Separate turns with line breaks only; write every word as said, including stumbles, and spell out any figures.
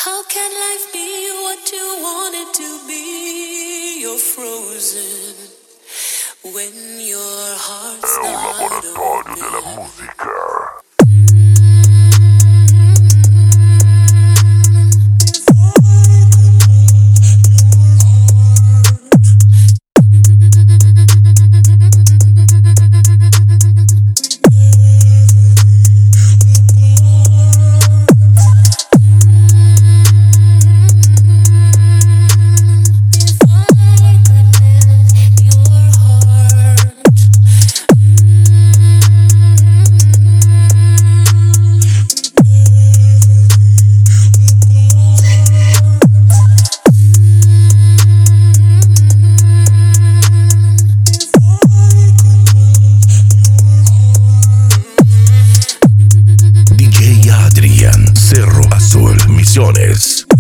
How can life be what you want it to be? You're frozen when your heart's
È un
not
laboratorio della
open.
musica. D J Adrian, Cerro Azul, Misiones.